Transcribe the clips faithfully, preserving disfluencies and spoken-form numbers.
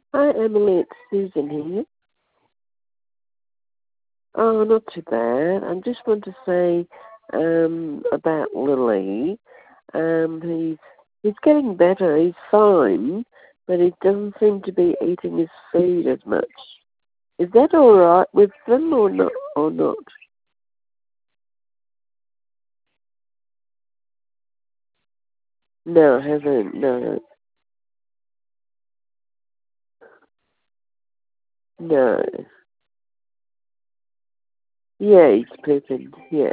Hi, Emily. It's Susan here. Oh, not too bad. I just want to say um, about Lily. Um, he's he's getting better. He's fine, but he doesn't seem to be eating his food as much. Is that all right with them or not? Or not? No, I haven't. No, no. Yeah, he's pooping. Yeah.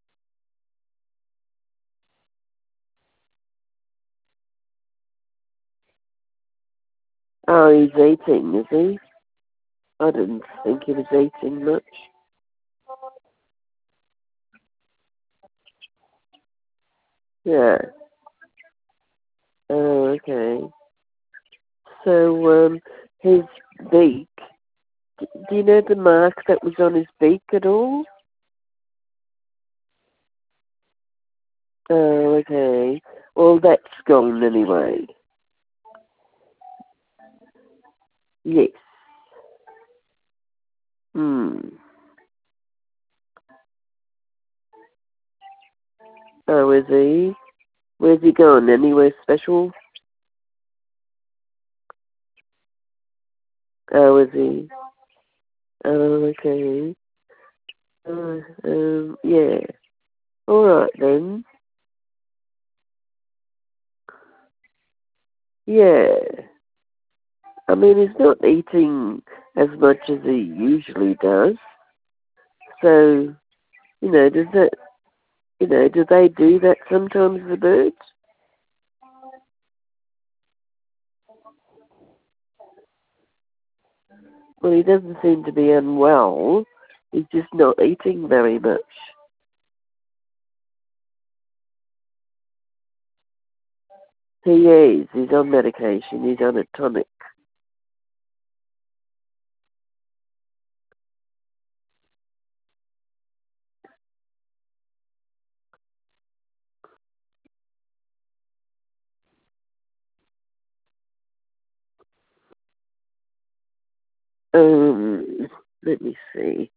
Oh, he's eating, is he? I didn't think he was eating much. Yeah. Oh, okay. So, um, his beak, d- do you know the mark that was on his beak at all? Oh, okay. Well, that's gone anyway. Yes. Hmm. Oh, is he? Where's he gone? Anywhere special? Oh, is he? Oh, okay. Uh, um, yeah. All right then. Yeah. I mean, he's not eating as much as he usually does. So, you know, does that, you know, do they do that sometimes, the birds? Well, he doesn't seem to be unwell. He's just not eating very much. He is. He's on medication. He's on a tonic. Um, let me see.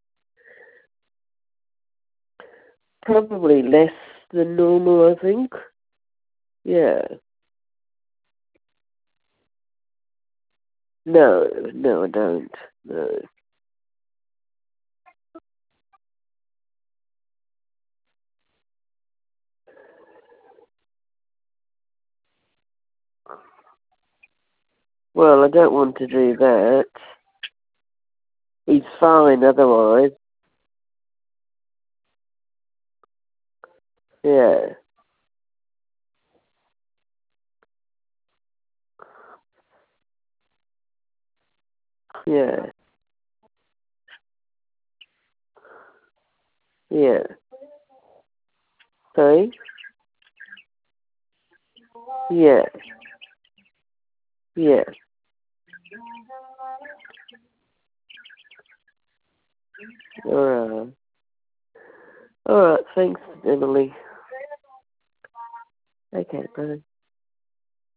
Probably less than normal, I think. Yeah. No, no, I don't. No. Well, I don't want to do that. He's fine otherwise. Yeah. Yeah. Yeah. Sorry? Yeah. Yeah. All right. All right. Thanks, Emily. Okay, bye.